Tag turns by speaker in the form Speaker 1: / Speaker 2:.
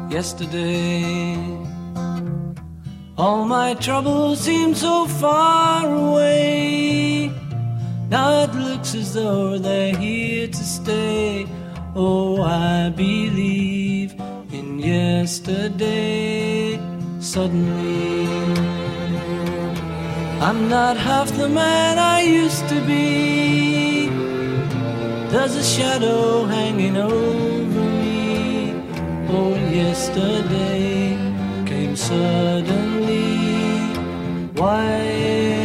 Speaker 1: yesterday. All my troubles seem so far away. Now it looks as though they're here to stay. Oh, I believe in yesterday. Suddenly, I'm not half the man I used to be. There's a shadow hanging over me. Oh, yesterday came suddenly. Why